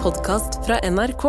podcast fra NRK.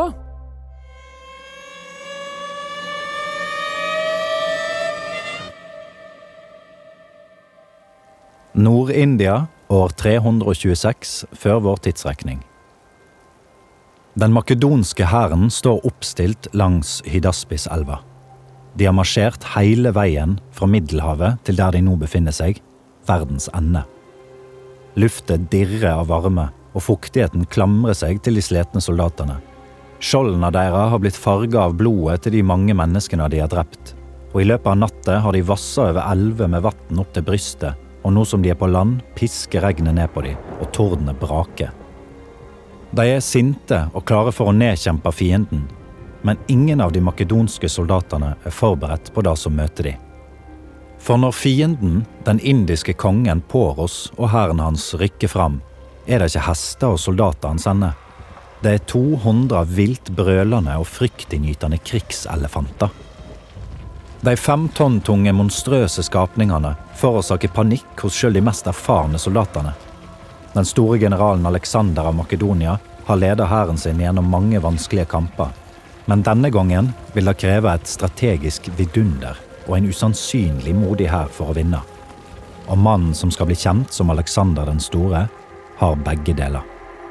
Nord-India, år 326 før vår tidsrekning. Den makedonske hæren står oppstilt langs Hydaspes-elva. De har marsjert hele veien fra Middelhavet til der de nå befinner seg, verdens ende. Luftet dirrer av varme, og fuktigheten klamrer seg til de sletne soldatene. Skjoldene deres har blitt farget av blodet til de mange menneskene de har drept, og i løpet av natten har de vasset over elver med vatten opp til brystet, og nå som de på land, pisker regnet ned på dem, og tordene braker. De sinte og klare for å nedkjempe fienden, men ingen av de makedonske soldatene forberedt på det som møter de. For når fienden, den indiske kongen Poros og hæren hans rykker fram, det ikke hester og soldater han sender. Det 200 vilt brølende og fryktinngytende krigselefanter. De 5 tonn tunge monstrøse skapningene forårsaker panikk hos selv de mest erfarne soldatene. Den store generalen Alexander av Makedonia har ledet hæren sin gjennom mange vanskelige kamper, men denne gangen vil det kreve et strategisk vidunder og en usannsynlig modig hær for å vinne. Og mannen som skal bli kjent som Alexander den store, har begge deler.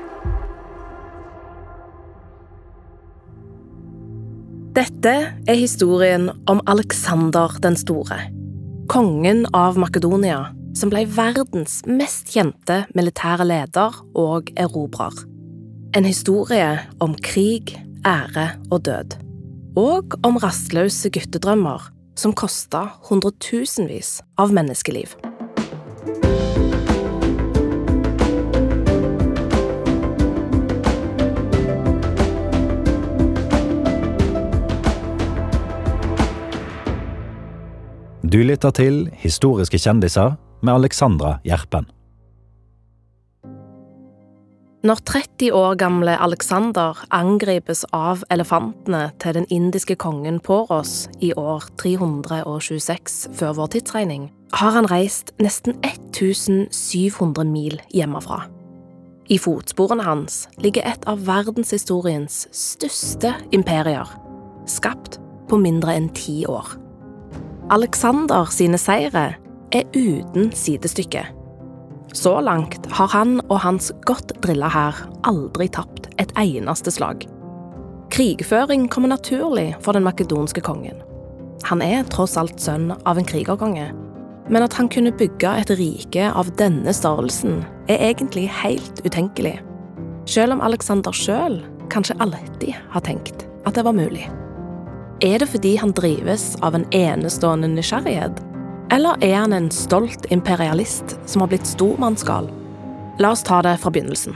Dette historien om Alexander den store, kongen av Makedonia, som ble verdens mest kjente militære leder og erobrer. En historie om krig, ære og død. Og om rastløse guttedrømmer som kostet hundretusenvis av menneskeliv. Du lytter til Historiske kjendiser med Alexandra Gjerpen. Når 30 år gamle Alexander angripes av elefantene til den indiske kongen Poros i år 326 før vår tidsregning, har han reist nesten 1700 mil hjemmefra. I fotsporene hans ligger et av verdenshistoriens største imperier, skapt på mindre enn 10 år. Alexander sine seire uten sidestykke. Så langt har han og hans godt drillet hær aldri tapt et eneste slag. Krigføring kommer naturlig for den makedonske kongen. Han tross alt sønn av en krigerkonge, men at han kunne bygge et rike av denne størrelsen egentlig helt utenkelig. Selv om Alexander selv kanskje alltid har tenkt at det var mulig. Det fordi han drives av en enestående nysgjerrighet? Eller han en stolt imperialist som har blitt stormannsgal? La oss ta det fra begynnelsen.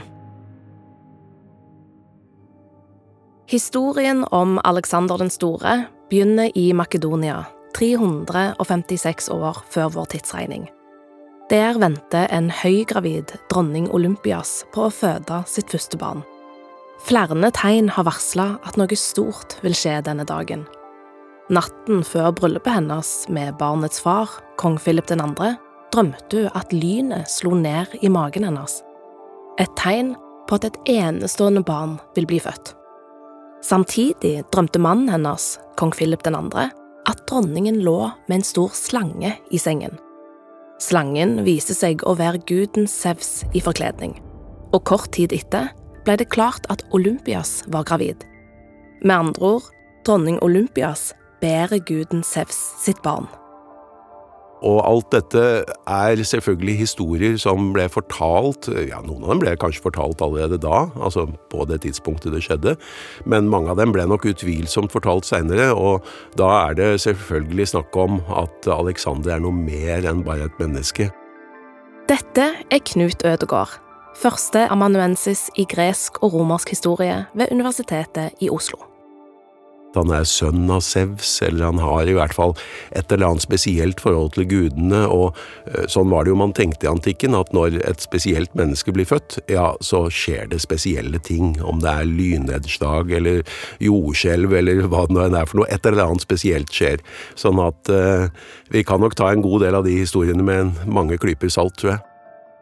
Historien om Alexander den store begynner i Makedonia, 356 år før vår tidsregning. Der venter en høygravid dronning Olympias på å føde sitt første barn. Flere tegn har varslet at noe stort vil skje denne dagen. Natten før bryllupet hennes med barnets far, kong Philip 2., drømte hun at lynet slo ned i magen hennes. Et tegn på at et enestående barn vil bli født. Samtidig drømte mannen hennes, kong Philip 2., at dronningen lå med en stor slange i sengen. Slangen viste seg å være guden Zeus i forkledning, og kort tid etter ble det klart at Olympias var gravid. Med andre ord, dronning Olympias bærer guden Zeus sitt barn. Og alt dette selvfølgelig historier som ble fortalt, noen av dem ble kanskje fortalt allerede da, altså på det tidspunktet det skjedde, men mange av dem ble nok utvilsomt fortalt senere, og da det selvfølgelig snakk om at Alexander noe mer enn bare et menneske. Dette Knut Ødegård, første amanuensis i gresk og romersk historie ved Universitetet i Oslo. Han sønn av Zeus, eller han har i hvert fall et eller annet spesielt forhold til gudene, og sånn var det jo man tenkte i antikken, at når et spesielt menneske blir født, så skjer det spesielle ting, om det lynnedslag, eller jordskjelv, eller hva det nå for noe, et eller annet spesielt skjer. Sånn at vi kan nok ta en god del av de historiene med mange klyper salt, tror jeg.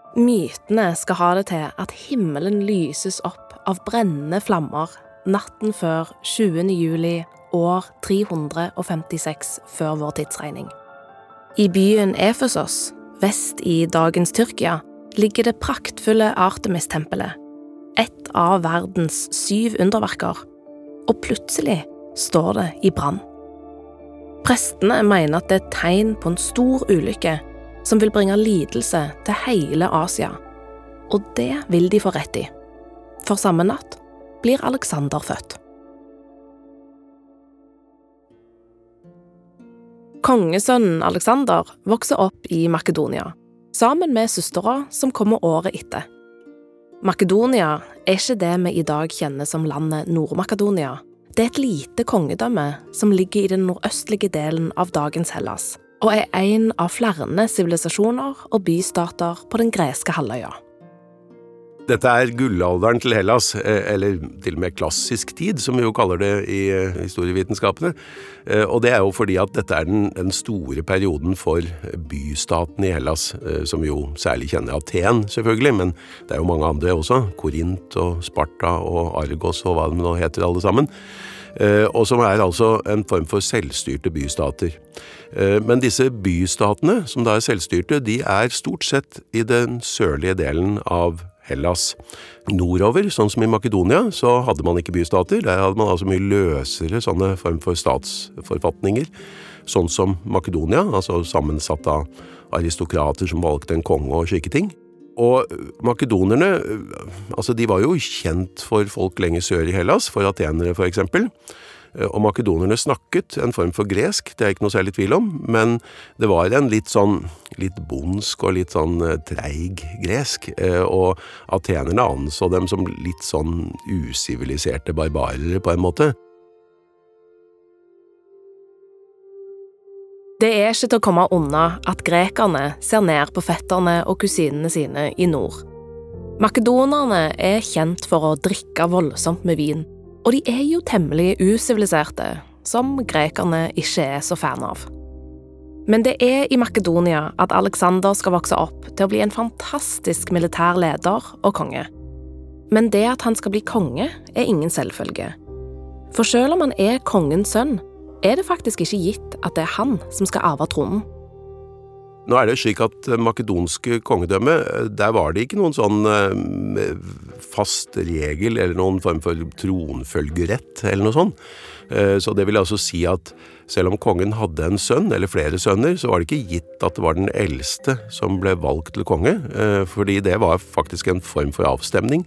Mytene skal ha det til at himmelen lyses opp av brennende flammer natten før 20. juli år 356 før vår tidsregning. I byen Efesos, vest i dagens Tyrkia, ligger det praktfulle Artemis-tempelet, et av verdens 7 underverker, og plutselig står det i brann. Prestene mener at det er tegn på en stor ulykke som vil bringe lidelse til hele Asia, og det vil de få rett i. For samme natt blir Alexander født. Kongesønnen Alexander vokser opp i Makedonia, sammen med søstera som kommer året etter. Makedonia er ikke det vi i dag kjenner som landet Nord-Makedonia. Det er et lite kongedømme som ligger i den nordøstlige delen av dagens Hellas, og er en av flere sivilisasjoner og bystater på den greske halvøya. Dette er gullalderen til Hellas, eller til og med klassisk tid, som vi jo kaller det i historievitenskapene. Og det er jo fordi at dette er den store perioden for bystaten i Hellas, som vi jo særlig kjenner Aten, selvfølgelig, men det er jo mange andre også. Korint og Sparta og Argos og hva de nå heter alle sammen. Og som er altså en form for selvstyrte bystater. Men disse bystatene, som da er selvstyrte, de er stort sett i den sørlige delen av Hellas. Nordover, sånn som i Makedonia, så hadde man ikke bystater. Der hadde man altså mye løsere sånne form for statsforfatninger, sånn som Makedonia, altså sammensatt av aristokrater som valgte en konge og slike ting. Og makedonerne, altså de var jo kjent for folk lenger sør i Hellas, for atenere for eksempel. Og makedonerne snakket en form for gresk, det er ikke noe særlig tvil om, men det var en litt bondsk og litt sånn treig gresk, og atenerne anså dem som litt sånn usiviliserte barbarere på en måte. Det er ikke til å komme unna at grekerne ser ned på fetterne og kusinene sine i nord. Makedonerne er kjent for å drikke voldsomt med vin, og de er jo temmelig usiviliserte, som grekerne ikke er så fan av. Men det er i Makedonia at Alexander skal vokse opp til å bli en fantastisk militær leder og konge. Men det at han skal bli konge er ingen selvfølge. For selv om han er kongens sønn, er det faktisk ikke gitt at det er han som skal arve tronen. Nå er det slik at makedonske kongedømme, der var det ikke noen sånn fast regel eller noen form for tronfølgerett eller noe sånt. Så det vil altså si at selv om kongen hadde en sønn eller flere sønner, så var det ikke gitt at det var den eldste som ble valgt til konge, fordi det var faktisk en form for avstemning.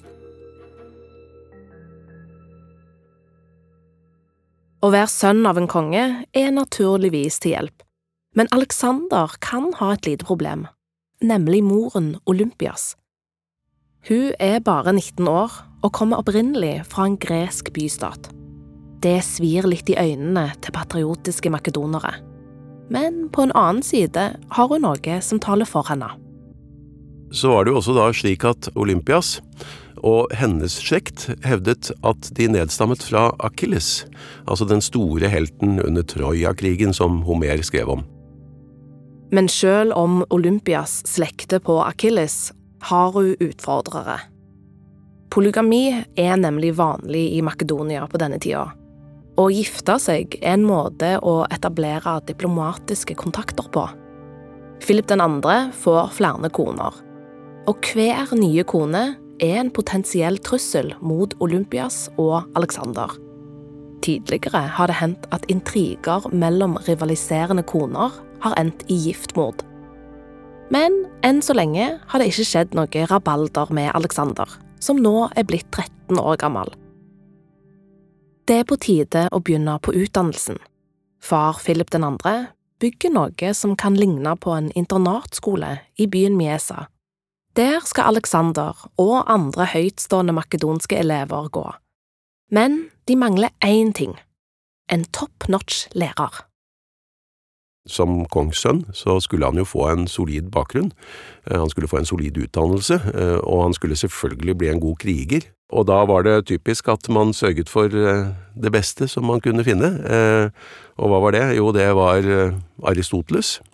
Å være sønn av en konge er naturligvis til hjelp. Men Alexander kan ha et lite problem, nemlig moren Olympias. Hun er bare 19 år og kommer opprinnelig fra en gresk bystat. Det svir litt i øynene til patriotiske makedonere. Men på en annen side har hun noe som taler for henne. Så var det jo også da slik at Olympias og hennes slekt hevdet at de nedstammet fra Achilles, altså den store helten under Troja-krigen som Homer skrev om. Men selv om Olympias slekter på Achilles, har hun utfordrere. Polygami er nemlig vanlig i Makedonia på denne tida. Å gifte seg er en måte å etablere diplomatiske kontakter på. Philip 2. får flere koner, og hver nye kone er en potensiell trussel mot Olympias og Alexander. Tidligere har det hendt at intriger mellom rivaliserende koner har endt i giftmord. Men enn så lenge har det ikke skjedd noe rabalder med Alexander, som nå er blitt 13 år gammel. Det er på tide å begynne på utdannelsen. Far Philip 2. bygger noe som kan ligne på en internatskole i byen Miesa. Der skal Alexander og andre høytstående makedonske elever gå. Men de mangler én ting: en top-notch lærer. Som kongssønn så skulle han jo få en solid bakgrunn. Han skulle få en solid utdannelse, og han skulle selvfølgelig bli en god kriger. Og da var det typisk at man sørget for det beste som man kunne finne. Og hva var det? Jo, det var Aristoteles,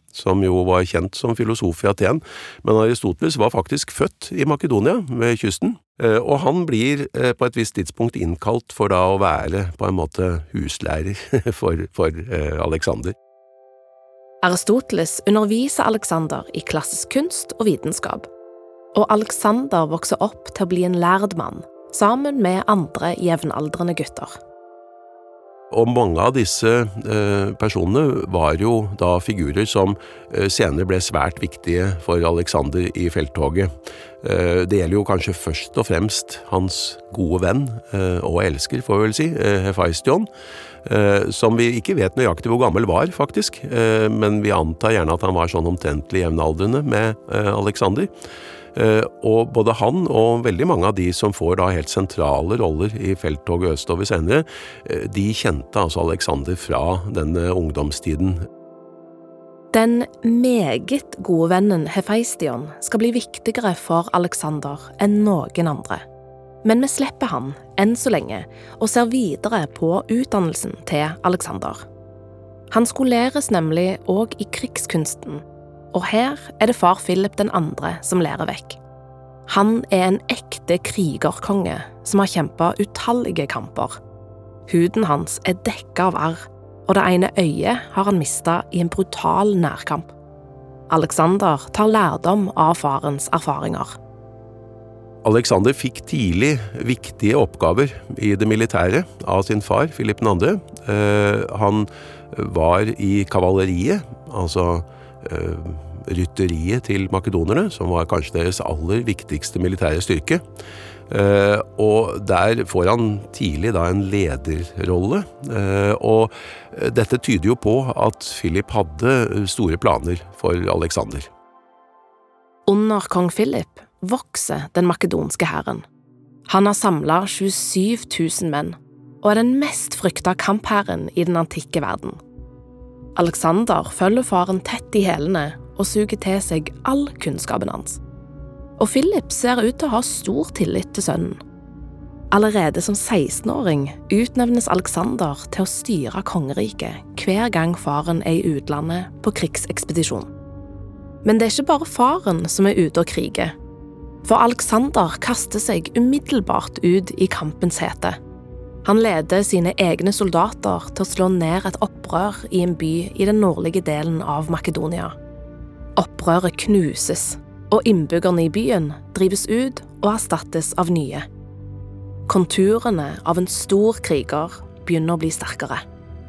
som jo var kjent som filosof i Aten, men Aristoteles var faktisk født i Makedonia, ved kysten, og han blir på et visst tidspunkt innkalt for da å være på en måte huslærer for Alexander. Aristoteles underviser Alexander i klassisk kunst og vitenskap, og Alexander vokser opp til å bli en lærd mann, sammen med andre jevnaldrende gutter. Og mange av disse personene var jo da figurer som senere ble svært viktige for Alexander i felttoget. Det gjelder jo kanskje først og fremst hans gode venn og elsker, får vi vel si, Hephaistion, som vi ikke vet nøyaktig hvor gammel var faktisk, men vi antar gjerne at han var sånn omtrentlig jevnaldrende med Alexander. Og både han og veldig mange av de som får da helt sentrale roller i felttoget østover senere, de kjente altså Alexander fra denne ungdomstiden. Den meget gode vennen Hephaistion skal bli viktigere for Alexander enn noen andre. Men vi slipper han enn så lenge og ser videre på utdannelsen til Alexander. Han skoleres nemlig også i krigskunsten, og her det far Philip den andre som lærer vekk. Han en ekte krigerkonge som har kjempet utallige kamper. Huden hans dekket av arr, og det ene øyet har han mistet i en brutal nærkamp. Alexander tar lærdom av farens erfaringer. Alexander fikk tidlig viktige oppgaver i det militære av sin far, Philip den andre. Han var i kavaleriet, altså rytteriet til makedonerne, som var kanskje deres aller viktigste militære styrke. Og der får han tidlig da en lederrolle, og dette tyder jo på at Philip hadde store planer for Alexander. Under kong Philip vokser den makedonske hæren. Han har samlet 27 000 menn, og den mest frykta kamphæren i den antikke verden. Alexander følger faren tett i hælene og suger til seg all kunnskapen hans. Og Philip ser ut til å ha stor tillit til sønnen. Allerede som 16-åring utnevnes Alexander til å styre kongeriket hver gang faren i utlandet på krigsekspedisjon. Men det ikke bare faren som ute og kriger. For Alexander kaster seg umiddelbart ut i kampens hete. Han leder sine egne soldater til å slå ned et opprør i en by i den nordlige delen av Makedonia. Opprøret knuses, og innbyggerne i byen drives ut og erstattes av nye. Konturene av en stor kriger begynner å bli sterkere.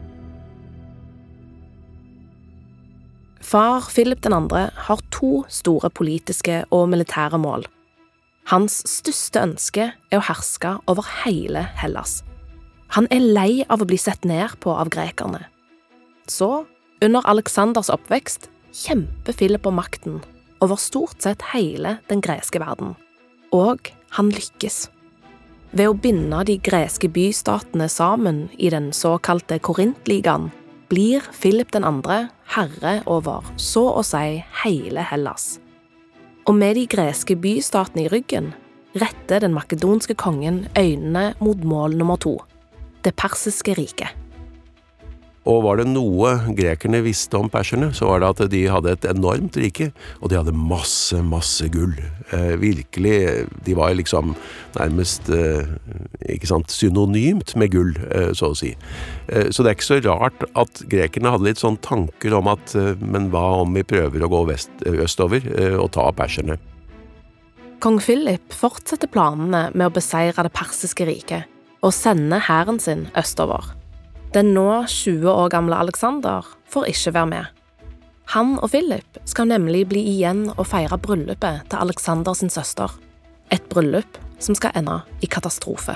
Far Philip den andre har 2 store politiske og militære mål. Hans største ønske å herske over hele Hellas. Han lei av å bli sett ned på av grekerne. Så, under Alexanders oppvekst, kjemper Philip om makten over stort sett hele den greske verden. Og han lykkes. Ved å binde de greske bystatene sammen i den såkalte Korintligaen, blir Philip den andre herre over så å si hele Hellas. Og med de greske bystatene i ryggen, retter den makedonske kongen øynene mot mål nummer 2. Det persiske riket. Og var det noe grekerne visste om perserne, så var det at de hadde et enormt rike, og de hadde masse gull. Virkelig, de var liksom nærmest ikke sant, synonymt med gull, så å si. Så det ikke så rart at grekerne hadde litt sånn tanker om at, men hva om vi prøver å gå østover og ta perserne? Kong Philip fortsetter planene med å beseire det persiske riket, og sende hæren sin østover. Den nå 20 år gamle Alexander får ikke være med. Han og Philip skal nemlig bli igjen og feire bryllupet til Alexander sin søster. Et bryllup som skal ende i katastrofe.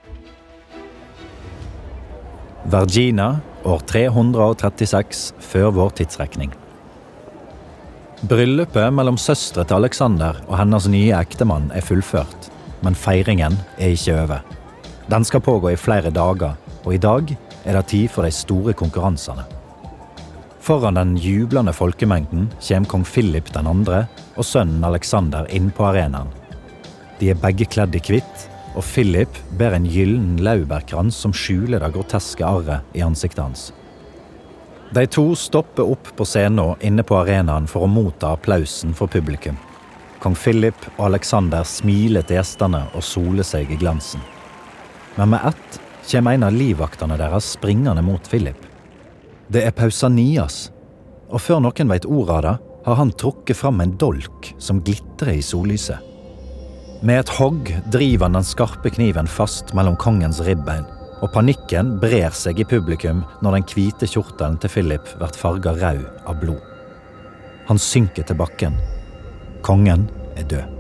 Vergina, år 336 før vår tidsrekning. Bryllupet mellom søstre til Alexander og hennes nye ektemann fullført, men feiringen ikke over. Den skal pågå i flere dager, og i dag det tid for de store konkurransene. Foran den jublende folkemengden kommer kong Philip den andre og sønnen Alexander inn på arenaen. De begge kledd i hvitt, og Philip ber en gyllen laurbærkrans som skjuler det groteske arret i ansiktet hans. De to stopper opp på scenen inne på arenaen for å motta applausen for publikum. Kong Philip og Alexander smiler til gjestene og soler seg i glansen. Men med ett kommer en av livvaktene deres springende mot Philip. Det Pausanias, og før noen vet ordet av det, har han trukket fram en dolk som glitrer i sollyset. Med et hogg driver han den skarpe kniven fast mellom kongens ribbein, og panikken brer seg i publikum når den hvite kjortelen til Philip blir farget rød av blod. Han synker til bakken. Kongen død.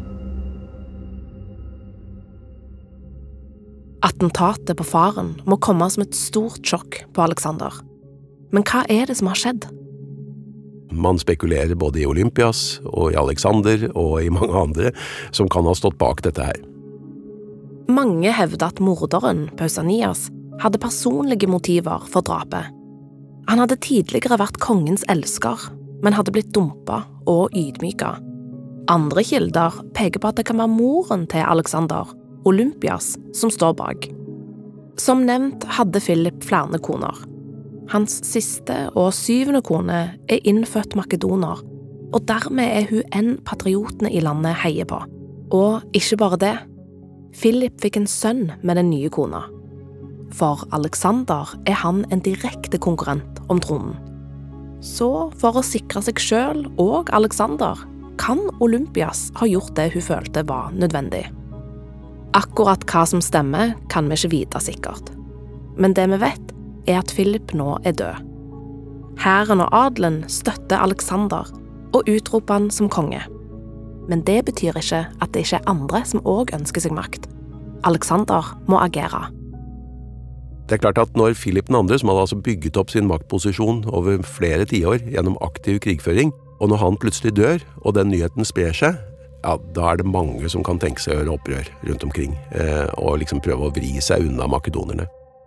Attentatet på faren må komme som et stort sjokk på Alexander. Men hva det som har skjedd? Man spekulerer både i Olympias og i Alexander og i mange andre som kan ha stått bak dette her. Mange hevder at morderen, Pausanias, hadde personlige motiver for drapet. Han hadde tidligere vært kongens elsker, men hadde blitt dumpet og ydmyket. Andre kilder peker på at det kan være moren til Alexander, Olympias, som står bak. Som nevnt hadde Philip flere koner. Hans siste og 7. kone innfødt makedoner, og dermed hun en patriotene i landet heier på. Og ikke bare det. Philip fikk en sønn med den nye kona. For Alexander han en direkte konkurrent om tronen. Så for å sikre seg selv og Alexander kan Olympias ha gjort det hun følte var nødvendig. Akkurat hva som stemmer kan vi ikke vite sikkert. Men det vi vet at Philip nå død. Hæren og adelen støtter Alexander og utroper han som konge. Men det betyr ikke at det ikke andre som også ønsker seg makt. Alexander må agere. Det klart at når Philip 2., som hadde altså bygget opp sin maktposisjon over flere tiår gjennom aktiv krigføring, og når han plutselig dør, og den nyheten sprer seg, ja, da det mange som kan tenke seg å gjøre opprør rundt omkring, og liksom prøve å vri seg unna makedonerne.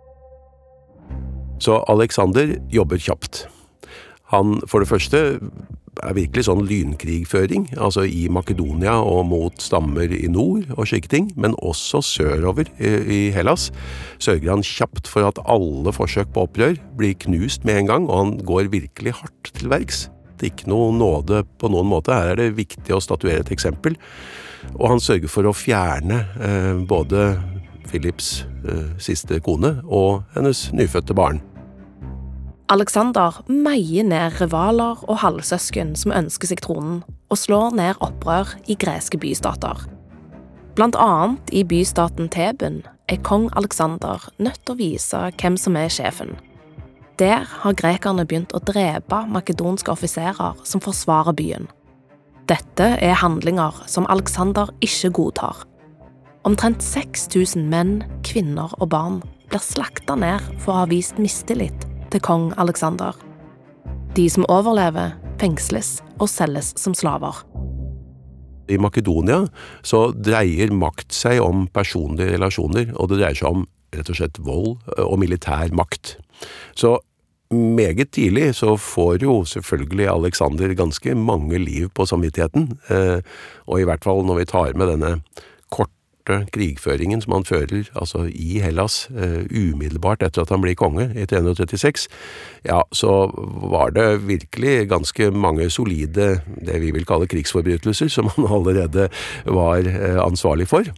Så Alexander jobber kjapt. Han, for det første, virkelig sånn lynkrigføring, altså i Makedonia og mot stammer i nord og slike ting, men også sørover i Hellas, sørger han kjapt for at alle forsøk på opprør blir knust med en gang, og han går virkelig hardt til verks. Det ikke noe nåde på noen måte, her det viktig å statuere et eksempel, og han sørger for å fjerne både Philips siste kone og hennes nyfødte barn. Alexander meier ned rivaler og halvsøsken som ønsker seg tronen, og slår ned opprør i greske bystater. Blant annet i bystaten Theben kong Alexander nødt til å vise hvem som sjefen. Der har grekerne begynt å drepe makedonske offiserer som forsvarer byen. Dette handlinger som Alexander ikke godtar. Omtrent 6000 menn, kvinner og barn blir slaktet ned for å ha vist mistillit til kong Alexander. De som overlever, fengsles og selges som slaver. I Makedonia så dreier makt seg om personlige relasjoner, og det dreier seg om rett og slett vold og militær makt. Så meget tidlig så får jo selvfølgelig Alexander ganske mange liv på samvittigheten, og i hvert fall når vi tar med denne korte krigføringen som han fører altså i Hellas umiddelbart etter at han blir konge i 336, ja, så var det virkelig ganske mange solide, det vi vil kalle krigsforbrytelser, som han allerede var ansvarlig for.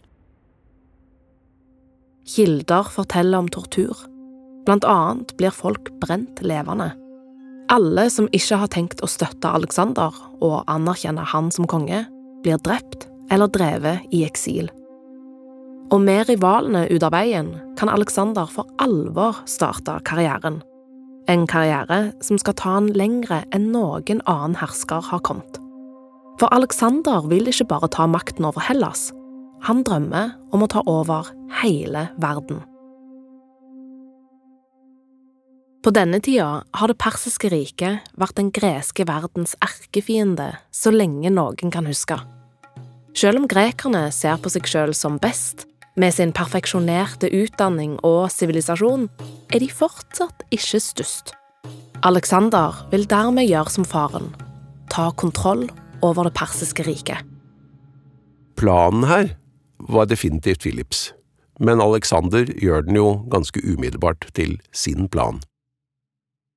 Kilder forteller om tortur. Blant annet blir folk brent levende. Alle som ikke har tenkt å støtte Alexander og anerkjenne han som konge, blir drept eller drevet i eksil. Og med rivalene ut av veien kan Alexander for alvor starte karrieren. En karriere som skal ta han lengre enn noen annen hersker har kommet. For Alexander vil ikke bare ta makten over Hellas. Han drømmer om å ta over hele verden. På denne tida har det persiske riket vært den greske verdens erkefiende så lenge noen kan huske. Selv om grekerne ser på seg selv som best, med sin perfeksjonerte utdanning og sivilisasjon, de fortsatt ikke størst. Alexander vil dermed gjøre som faren, ta kontroll over det persiske riket. Planen her var definitivt Philips, men Alexander gjør den jo ganske umiddelbart til sin plan.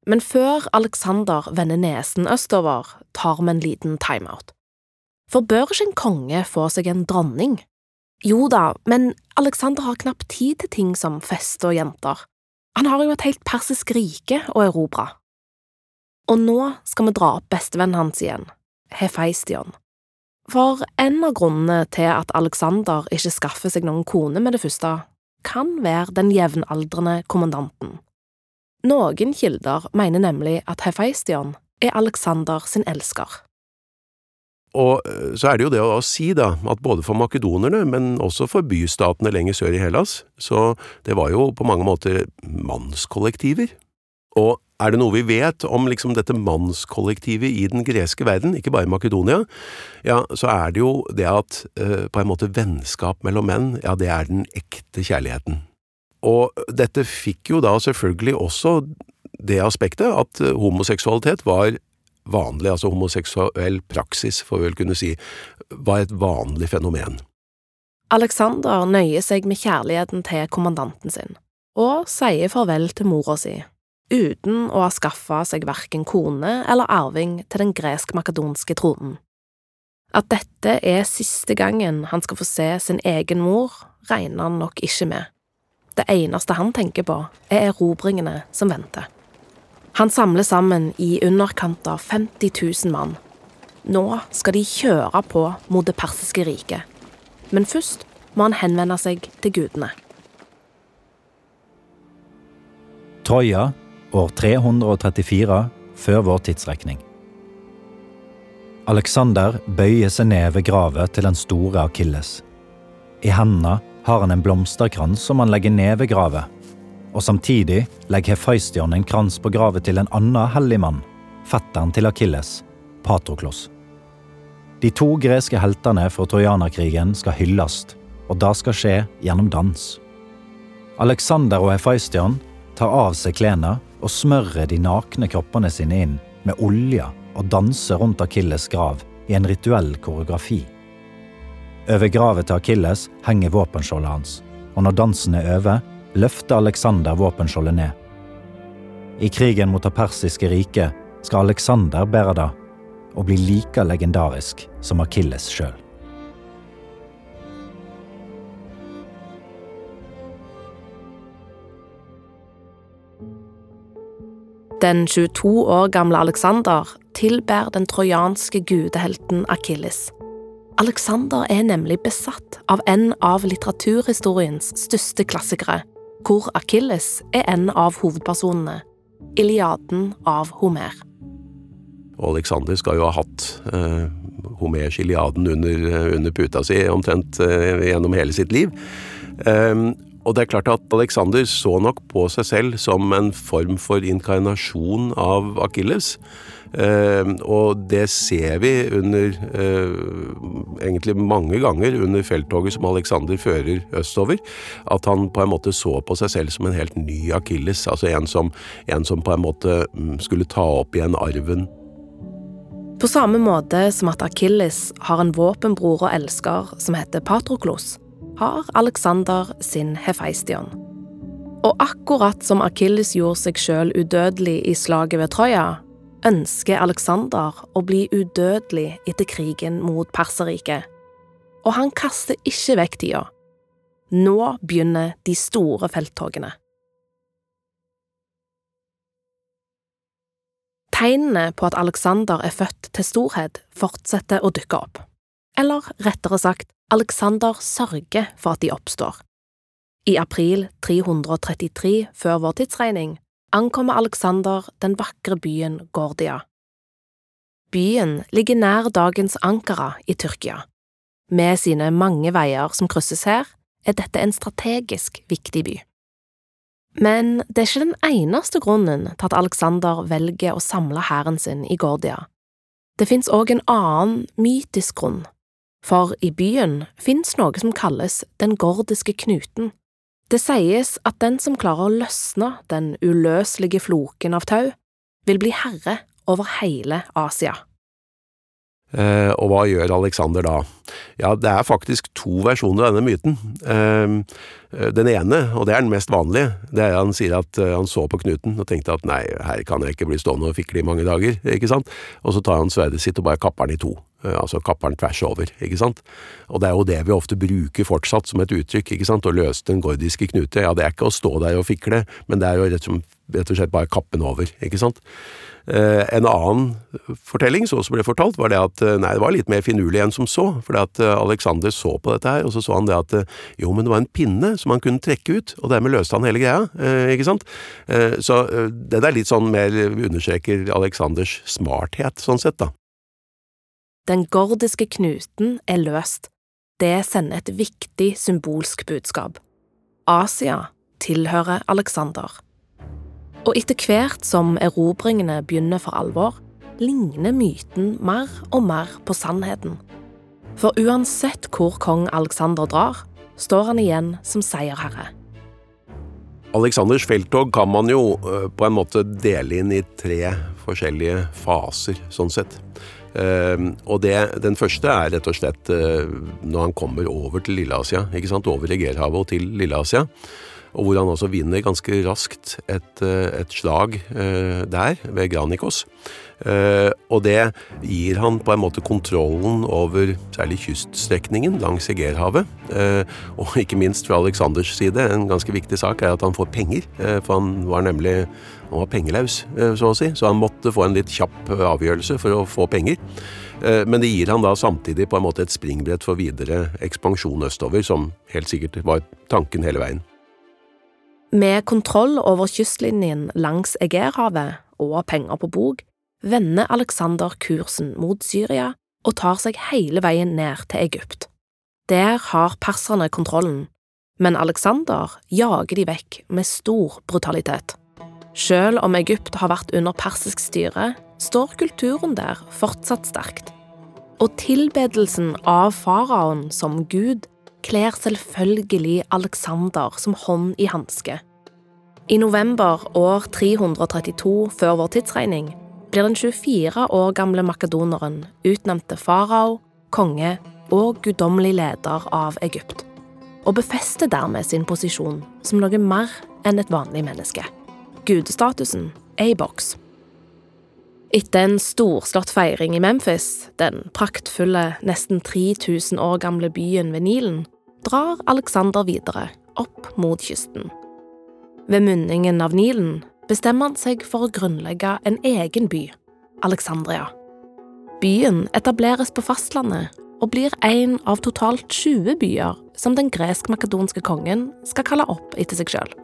Men før Alexander vender nesen østover, tar vi en liten timeout. For bør ikke en konge få seg en dronning? Jo da, men Alexander har knapt tid til ting som fest og jenter. Han har jo et helt persisk rike å erobre. Og nå skal vi dra opp bestevennen hans igjen, Hefeistion. For en av grunnene til at Alexander ikke skaffer seg noen kone med det første, kan være den jevnaldrende kommandanten. Noen kilder mener nemlig at Hefeistion Alexander sin elsker. Og så det jo det å si da, at både for makedonerne, men også for bystatene lenger sør i Hellas, så det var jo på mange måter mannskollektiver. Og det noe vi vet om liksom dette mannskollektivet i den greske verden, ikke bare i Makedonia, ja, så det jo det at på en måte vennskap mellom menn, ja, det den ekte kjærligheten. Og dette fikk jo da selvfølgelig også det aspektet at homoseksualitet var vanlig, altså homoseksuell praksis, får vi vel kunne si, var et vanlig fenomen. Alexander nøyer seg med kjærligheten til kommandanten sin, og sier farvel til mora si, uten å ha skaffet seg hverken kone eller arving til den gresk-makedonske tronen. At dette siste gangen han skal få se sin egen mor, regner han nok ikke med. Det eneste han tenker på erobringene som venter. Han samler sammen i underkant av 50 000 mann. Nå skal de kjøre på mot det persiske riket. Men først må han henvende seg til gudene. Troja, år 334 før vår tidsrekning. Alexander bøyer seg ned ved gravet til den store Achilles. I hendene har han en blomsterkrans som han legger ned ved gravet, og samtidig legger Hefeistion en krans på gravet til en annen hellig mann, fetteren til Achilles, Patroklos. De to greske heltene fra trojanerkrigen skal hyllast, og det skal skje gjennom dans. Alexander og Hefeistion tar av seg klærne og smører de nakne kroppene sine inn med olje og danser rundt Achilles grav i en rituell koreografi. Over gravet til Achilles henger våpenskjoldet hans, og når dansen over, løfter Alexander våpenskjoldet ned. I krigen mot det persiske riket skal Alexander bære det, og bli like legendarisk som Achilles selv. Den 22 år gamle Alexander tilber den trojanske gudehelten Achilles. Alexander nemlig besatt av en av litteraturhistoriens største klassikere, hvor Achilles en av hovedpersonene, Iliaden av Homer. Og Alexander skal jo ha hatt Homers Iliaden under puta si omtrent gjennom hele sitt liv. Og det klart at Alexander så nok på seg selv som en form for inkarnasjon av Achilles. Og det ser vi under egentlig mange ganger under felttoget som Alexander fører østover, at han på en måte så på seg selv som en helt ny Achilles, altså en som på en måte skulle ta opp igjen arven. På samme måte som at Achilles har en våpenbror og elsker som heter Patroklos, har Alexander sin Hefeistion. Og akkurat som Achilles gjorde seg selv udødelig i slaget ved Troja, ønsker Alexander å bli udødelig etter krigen mot Perserriket. Og han kaster ikke vekk tida. Nå begynner de store felttogene. Tegnene på at Alexander født til storhet fortsetter å dukke opp. Eller rettere sagt, Alexander sørger for at de oppstår. I april 333 før vår tidsregning ankommer Alexander den vakre byen Gordia. Byen ligger nær dagens Ankara i Tyrkia. Med sine mange veier som krysses her, dette en strategisk viktig by. Men det ikke den eneste grunnen til at Alexander velger å samle hæren sin i Gordia. Det finnes også en annen mytisk grunn, for i byen finnes noe som kalles den gordiske knuten. Det sies at den som klarer å løsne den uløselige floken av tau, vil bli herre over hele Asia. Og hva gjør Alexander da? Ja, det faktisk 2 versjoner av denne myten. Den ene, og det den mest vanlige, det han sier at han så på knuten og tenkte at nei, her kan jeg ikke bli stående og fikle i mange dager, ikke sant? Og så tar han sverdet sitt og bare kapper den i 2. Altså kapper den tvers over, ikke sant? Og det jo det vi ofte bruker fortsatt som et uttrykk, ikke sant? Å løse den gordiske knute, ja, det ikke å stå der og fikle, men det jo rett og slett bare kappen over, ikke sant? En annen fortelling som også ble fortalt var det at nei, det var litt mer finurlig enn som så, fordi at Alexander så på dette her, og så han det at jo, men det var en pinne som han kunne trekke ut, og dermed løste han hele greia, ikke sant? Så det litt sånn mer understreker Alexanders smarthet, sånn sett da. Den gordiske knuten løst. Det sender et viktig symbolsk budskap. Asia tilhører Alexander. Og etter hvert som erobringene begynner for alvor, ligner myten mer og mer på sannheten. For uansett hvor kong Alexander drar, står han igjen som seierherre. Alexanders felttog kan man jo på en måte dele inn i 3 forskjellige faser, sånn sett. Og den første rett og slett når han kommer over til Lilleasia, ikke sant? Over Egeerhavet og til Lilleasia, og hvor han også vinner ganske raskt et slag der ved Granikos. Og det gir han på en måte kontrollen over særlig kyststrekningen langs Egeerhavet, og ikke minst fra Alexanders side en ganske viktig sak at han får penger, for han var pengelaus, så å si, så han måtte få en litt kjapp avgjørelse for å få penger. Men det gir han da samtidig på en måte et springbrett for videre ekspansjon østover, som helt sikkert var tanken hele veien. Med kontroll over kystlinjen langs Egeerhavet og penger på bok, vender Alexander kursen mot Syria og tar seg hele veien ned til Egypt. Der har perserne kontrollen, men Alexander jager de vekk med stor brutalitet. Selv om Egypt har vært under persisk styre, står kulturen der fortsatt sterkt. Og tilbedelsen av faraoen som gud kler selvfølgelig Alexander som hånd i handske. I november år 332 før vår tidsregning blir den 24 år gamle makedoneren utnevnt til farao, konge og guddommelig leder av Egypt, og befester dermed sin posisjon som noe mer enn et vanlig menneske. Gudestatusen i boks. Etter en storslått feiring i Memphis, den praktfulle, nesten 3000 år gamle byen ved Nilen, drar Alexander videre opp mot kysten. Ved munningen av Nilen bestemmer han seg for å grunnlegge en egen by, Alexandria. Byen etableres på fastlandet og blir en av totalt 20 byer som den gresk-makedonske kongen skal kalle opp etter seg selv.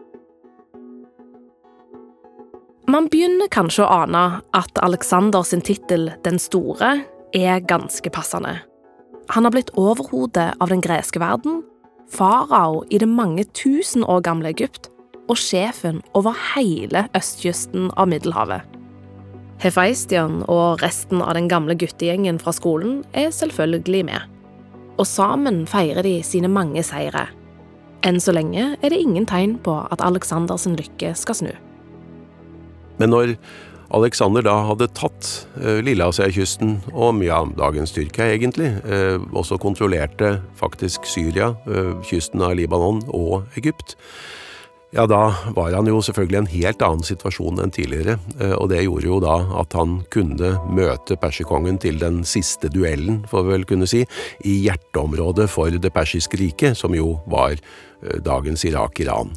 Man begynner kanskje å ane at Alexander sin titel, Den store, ganske passende. Han har blitt overhodet av den greske verden, farao i det mange tusen år gamle Egypt, og sjefen over hele østkysten av Middelhavet. Hefaistian og resten av den gamle guttegjengen fra skolen selvfølgelig med. Og sammen feirer de sine mange seire. Enn så lenge det ingen tegn på at Alexander sin lykke skal snu. Men når Alexander da hadde tatt Lilleasia-kysten og mye av dagens Tyrkia egentlig, også kontrollerte faktisk Syria, kysten av Libanon og Egypt, ja, da var han jo selvfølgelig en helt annen situasjon enn tidligere, og det gjorde jo da at han kunne møte perserkongen til den siste duellen, får vi vel kunne si, i hjerteområdet for det persiske riket, som jo var dagens Irak-Iran.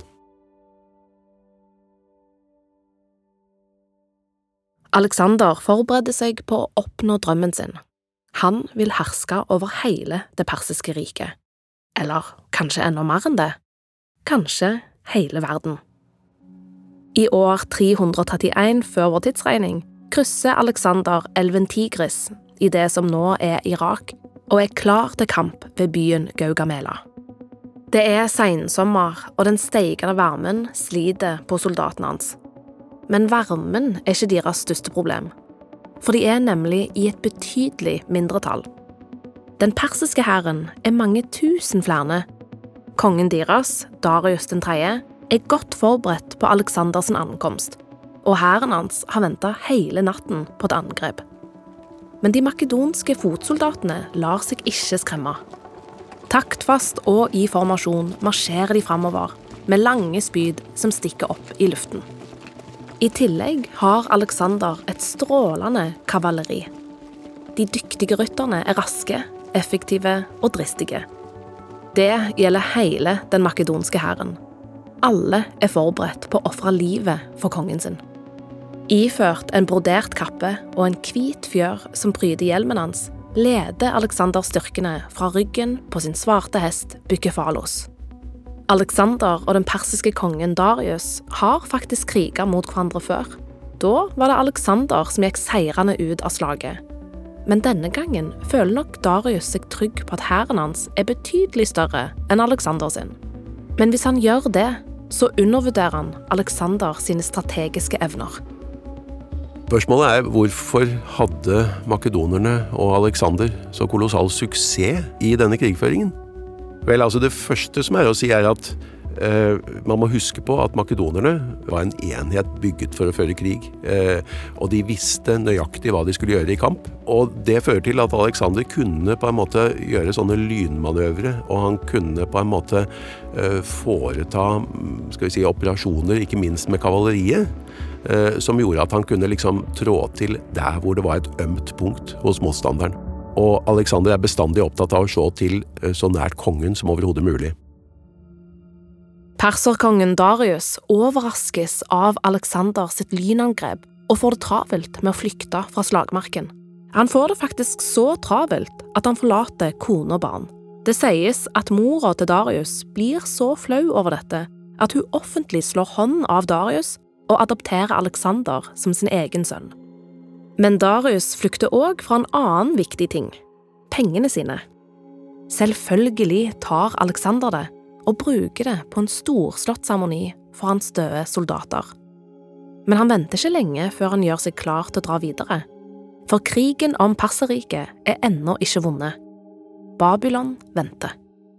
Alexander forberedte seg på å oppnå drømmen sin. Han vil herske over hele det persiske riket. Eller kanskje enda mer enn det. Kanskje hele verden. I år 331 før vår tidsregning krysser Alexander elven Tigris i det som nå Irak, og klar til kamp ved byen Gaugamela. Det sensommer, og den steigende varmen sliter på soldatene hans. Men varmen ikke deres største problem, for de nemlig i et betydelig mindretall. Den persiske hæren mange tusen flere. Kongen deres, Darius den 3., godt forberedt på Alexanders ankomst, og hæren hans har ventet hele natten på et angrep. Men de makedonske fotsoldatene lar seg ikke skremme. Taktfast og i formasjon marsjerer de fremover, med lange spyd som stikker opp i luften. I tillegg har Alexander et strålende kavaleri. De dyktige rytterne er raske, effektive og dristige. Det gjelder hele den makedonske hæren. Alle er forberedt på å ofre livet for kongen sin. Iført en brodert kappe og en hvit fjør som pryder hjelmen hans, leder Alexander styrkene fra ryggen på sin svarte hest Bykkefalos. Alexander og den persiske kongen Darius har faktisk kriget mot hverandre før. Da var det Alexander som gikk seirende ut av slaget. Men denne gangen føler nok Darius seg trygg på at hæren hans er betydelig større enn Alexander sin. Men hvis han gjør det, så undervurderer han Alexander sine strategiske evner. Spørsmålet er hvorfor hadde makedonerne og Alexander så kolossal suksess i denne krigføringen? Vel, altså det første som er å si er at man må huske på at makedonerne var en enhet bygget for å føre krig, og de visste nøyaktig hva de skulle gjøre i kamp. Og det fører til at Alexander kunne på en måte gjøre sånne lynmanøvre, og han kunne på en måte foreta, skal vi si, operasjoner, ikke minst med kavaleriet, som gjorde at han kunne liksom trå til der hvor det var et ømt punkt hos motstanderen. Og Alexander er bestandig opptatt av å se til så nært kongen som overhodet mulig. Perserkongen Darius overraskes av Alexander sitt lynangrep og får det travelt med å flykte fra slagmarken. Han får det faktisk så travelt at han forlater kone og barn. Det sies at mora til Darius blir så flau over dette at hun offentlig slår hånd av Darius og adopterer Alexander som sin egen sønn. Men Darius flykter også fra en annen viktig ting – pengene sine. Selvfølgelig tar Alexander det og bruker det på en storslått seremoni for hans døde soldater. Men han venter ikke lenge før han gjør seg klar til å dra videre. For krigen om Perserriket er ennå ikke vunnet. Babylon venter.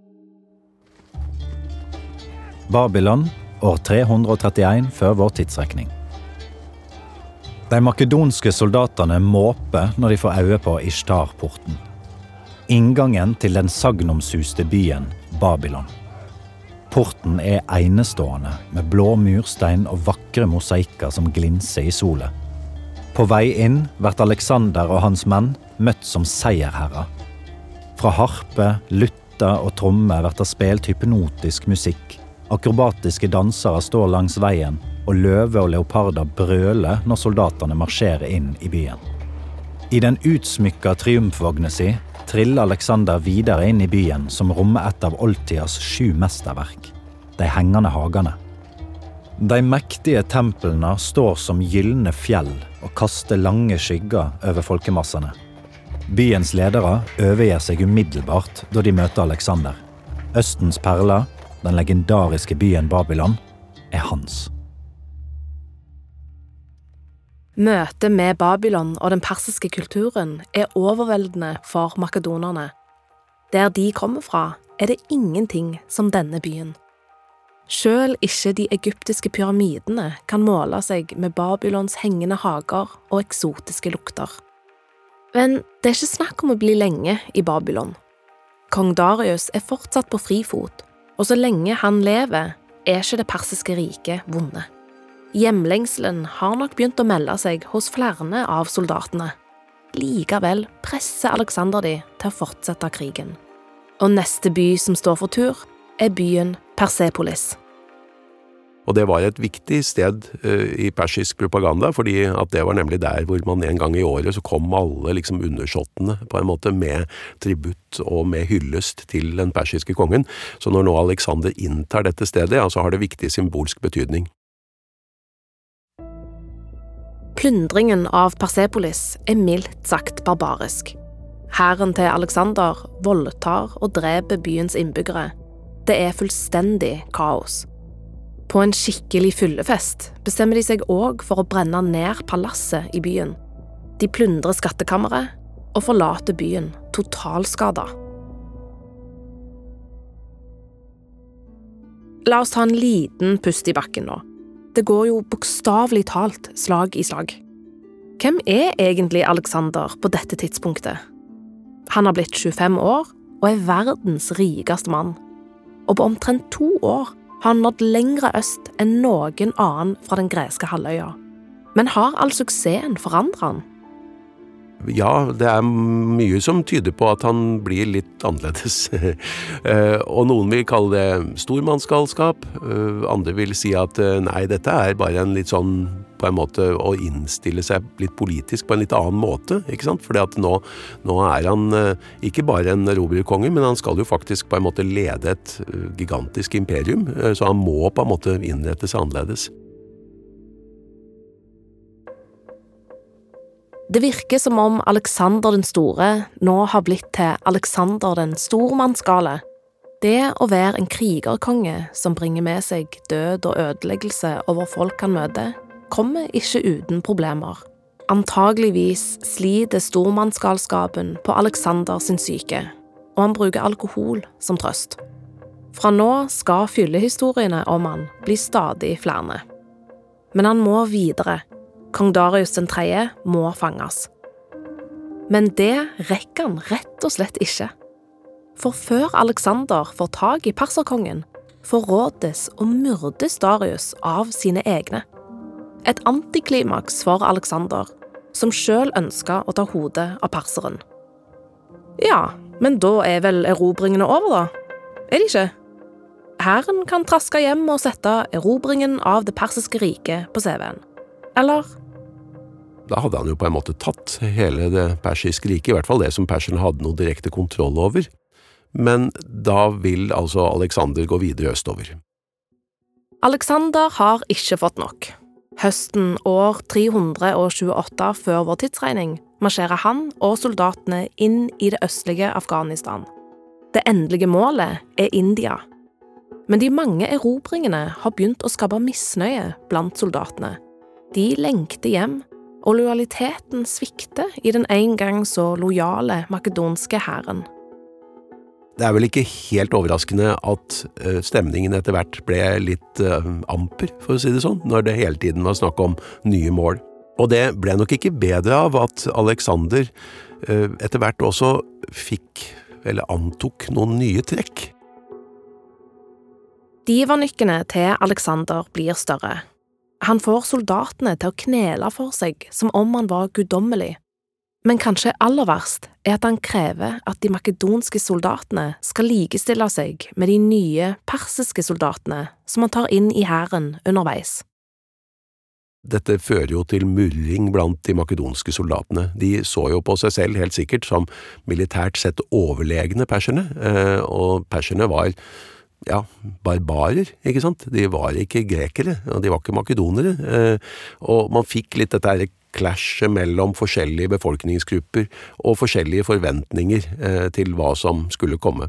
Babylon, år 331 før vår tidsrekning. De makedonske soldatene måper når de får øye på Ishtar-porten. Inngangen til den sagnomsuste byen Babylon. Porten er enestående, med blå murstein og vakre mosaikker som glinser i solen. På vei inn blir Alexander og hans menn møtt som seierherrer. Fra harpe, lutter og tromme blir det spilt hypnotisk musikk. Akrobatiske dansere står langs veien, og løve og leoparder brøler når soldatene marsjerer inn i byen. I den utsmykka triumfvognen sin triller Alexander videre inn i byen som rommer et av oldtidas 7 mesterverk, de hengende hagene. De mektige templene står som gyllene fjell og kaster lange skygger over folkemassene. Byens ledere overgir seg umiddelbart da de møter Alexander. Østens perle, den legendariske byen Babylon, er hans. Møtet med Babylon og den persiske kulturen er overveldende for makedonerne. Der de kommer fra, er det ingenting som denne byen. Selv ikke de egyptiske pyramidene kan måle seg med Babylons hengende hager og eksotiske lukter. Men det er ikke snakk om å bli lenge i Babylon. Kong Darius er fortsatt på frifot, og så lenge han lever, er ikke det persiske riket vunnet. Hjemlengselen har nok begynt å melde seg hos flere av soldatene. Likevel presser Alexander de til å fortsette krigen. Og neste by som står for tur, er byen Persepolis. Og det var et viktig sted i persisk propaganda, fordi at det var nemlig der hvor man en gang i året så kom alle liksom undersåttene på en måte med tributt og med hyllest til den persiske kongen. Så når nå Alexander inntar dette stedet, ja, så har det viktig symbolsk betydning. Plyndringen av Persepolis er mildt sagt barbarisk. Hæren til Alexander voldtar og dreper byens innbyggere. Det er fullstendig kaos. På en skikkelig fyllefest bestemmer de seg også for å brenne ned palasset i byen. De plyndrer skattkammeret og forlater byen totalskada. La oss ta en liten pust i bakken nå. Det går jo bokstavelig talt slag i slag. Hvem er egentlig Alexander på dette tidspunktet? Han har blitt 25 år og er verdens rikeste mann. Og på omtrent 2 år har han nådd lengre øst enn noen annen fra den greske halvøya. Men har all suksessen forandret han? Ja, det er mye som tyder på at han blir litt annerledes. Og noen vil kalle det stormannsgalskap. Andre vil si at nei, dette er bare en litt sånn, på en måte, å innstille seg litt politisk på en litt annen måte, ikke sant? Fordi at nå er han ikke bare en erobrerkonge, men han skal jo faktisk på en måte lede et gigantisk imperium, så han må på en måte innrette seg annerledes. Det virker som om Alexander den store nå har blitt til Alexander den stormannsgale. Det å være en krigerkonge som bringer med seg død og ødeleggelse over folk han møter, kommer ikke uten problemer. Antageligvis sliter stormannsgalskapen på Alexander sin syke, og han bruker alkohol som trøst. Fra nå skal fyllehistoriene om han bli stadig flere. Men han må videre. Kong Darius den 3. må fanges. Men det rekker han rett og slett ikke. For før Alexander får tag i perserkongen, forrådes og myrdes Darius av sine egne. Et antiklimaks for Alexander, som selv ønsket å ta hodet av perseren. Ja, men da er vel erobringene over da? Er de ikke? Hæren kan traske hjem og sette erobringen av det persiske riket på CV-en. Eller? Da hadde han jo på en måte tatt hele det persiske riket, i hvert fall det som perserne hadde noe direkte kontroll over. Men da vil altså Alexander gå videre østover. Alexander har ikke fått nok. Høsten år 328 før vår tidsregning marsjerer han og soldatene inn i det østlige Afghanistan. Det endelige målet er India. Men de mange erobringene har begynt å skape misnøye blant soldatene. De lengter hjem, og lojaliteten svikter i den en gang så lojale makedonske hæren. Det er vel ikke helt overraskende at stemningen etter hvert ble litt amper, for å si det sånn, når det hele tiden var snakk om nye mål. Og det ble nok ikke bedre av at Alexander etter hvert også antok noen nye trekk. Divanykkene til Alexander blir større. Han får soldatene til å knele for seg som om han var guddommelig. Men kanskje aller verst er at han krever at de makedonske soldatene skal likestille seg med de nye persiske soldatene som han tar inn i hæren underveis. Dette fører jo til murring blant de makedonske soldatene. De så jo på seg selv helt sikkert som militært sett overlegne perserne, og perserne var barbarer, ikke sant? De var ikke grekere, og de var ikke makedonere, og man fikk litt dette her klasjet mellom forskjellige befolkningsgrupper og forskjellige forventninger til hva som skulle komme.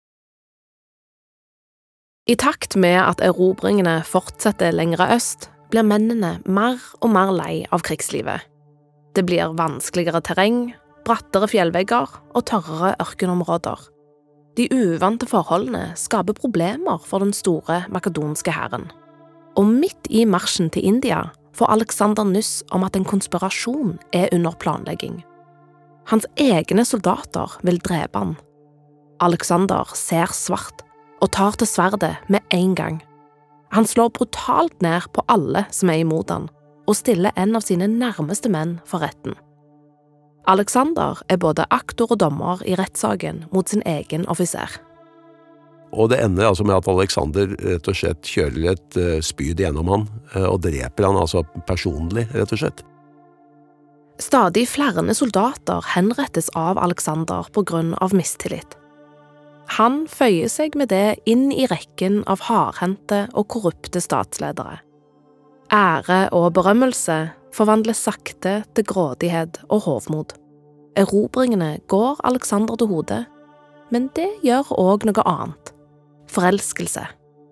I takt med at erobringene fortsetter lengre øst, blir mennene mer og mer lei av krigslivet. Det blir vanskeligere terreng, brattere fjellvegger og tørrere ørkenområder. De uvante forholdene skaper problemer for den store makedonske hæren. Og midt i marsjen til India får Alexander nyss om at en konspirasjon er under planlegging. Hans egne soldater vil drepe han. Alexander ser svart og tar til sverdet med en gang. Han slår brutalt ned på alle som er imot han, og stiller en av sine nærmeste menn for retten. Alexander er både aktor og dommer i rettssaken mot sin egen offiser. Og det ender altså med at Alexander rett og slett kjører et spyd gjennom han, og dreper han altså personlig, rett og slett. Stadig flere soldater henrettes av Alexander på grunn av mistillit. Han føyer seg med det inn i rekken av hardhendte og korrupte statsledere. Ære og berømmelse forvandles sakte til grådighet og hovmod. Erobringene går Alexander til hodet, men det gjør også noe annet. Forelskelse.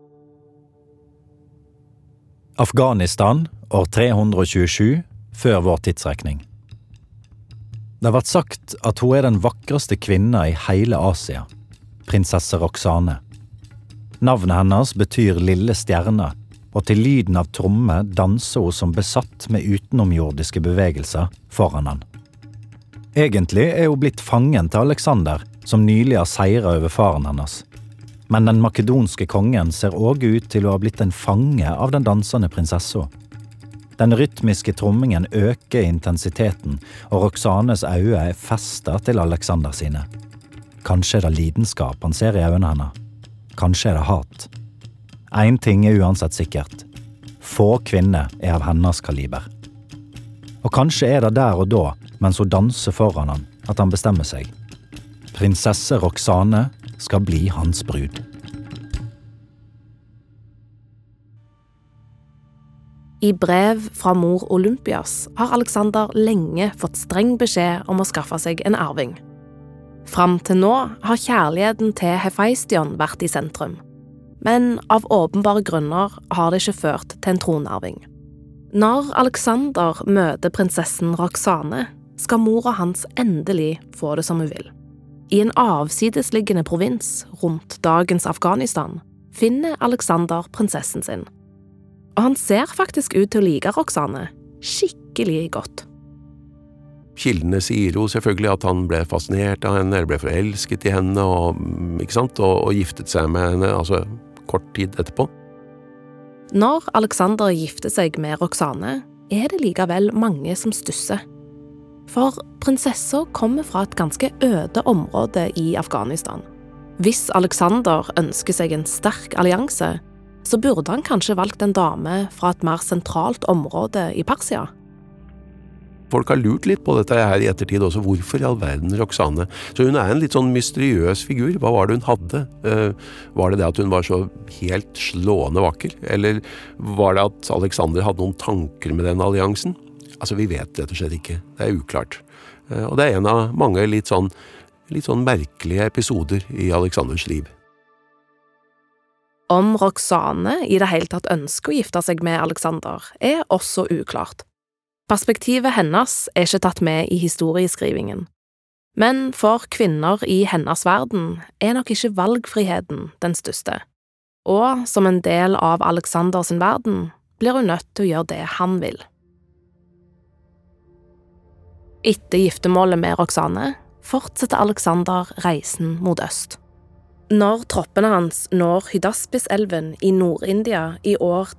Afghanistan, år 327, før vår tidsrekning. Det har vært sagt at hun er den vakreste kvinna i hele Asia, prinsesse Roxane. Navnet hennes betyr lille stjerne, og til lyden av tromme danser hun som besatt med utenomjordiske bevegelser foran han. Egentlig hun blitt fangen til Alexander, som nylig har seiret over faren hennes. Men den makedonske kongen ser også ut til å ha blitt en fange av den dansende prinsessa. Den rytmiske trommingen øker intensiteten, og Roxanes øyne festet til Alexander sine. Kanskje det lidenskap han ser i øynene henne. Kanskje det hat. En ting uansett sikkert. Få kvinner av hennes kaliber. Og kanskje det der og da, mens hun danser foran han, at han bestemmer seg. Prinsesse Roxane skal bli hans brud. I brev fra mor Olympias har Alexander lenge fått streng beskjed om å skaffe seg en arving. Fram til nå har kjærligheten til Hephaistion vært i sentrum, men av åpenbare grunner har det ikke ført til en tronarving. Når Alexander møter prinsessen Roxane, skal mora hans endelig få det som hun vil. I en avsidesliggende provins rundt dagens Afghanistan finner Alexander prinsessen sin. Og han ser faktisk ut til å like Roxane skikkelig godt. Kildene sier jo selvfølgelig at han ble fascinert av henne, eller ble forelsket i henne, og giftet seg med henne, altså kort tid etterpå. Når Alexander gifter seg med Roxane, det likevel mange som stusser. For prinsessa kommer fra et ganske øde område i Afghanistan. Hvis Alexander ønsker seg en sterk allianse, så burde han kanskje valgt en dame fra et mer sentralt område i Persia. Folk har lurt litt på dette her i ettertid også. Hvorfor i all verden Roxane? Så hun en litt sånn mysteriøs figur. Hva var det hun hadde? Var det at hun var så helt slående vakker? Eller var det at Alexander hadde noen tanker med den alliansen? Altså, vi vet rett og slett ikke. Det uklart. Og det en av mange litt sånn merkelige episoder i Alexanders liv. Om Roxane i det hele tatt ønsker å gifte seg med Alexander, også uklart. Perspektivet hennes ikke tatt med i historieskrivingen. Men for kvinner i hennes verden nok ikke valgfriheten den største. Og som en del av Alexanders verden blir hun nødt til å gjøre det han vil. Etter giftermålet med Roxane fortsetter Alexander reisen mot øst. Når troppene hans når Hydaspes-elven i Nord-India i år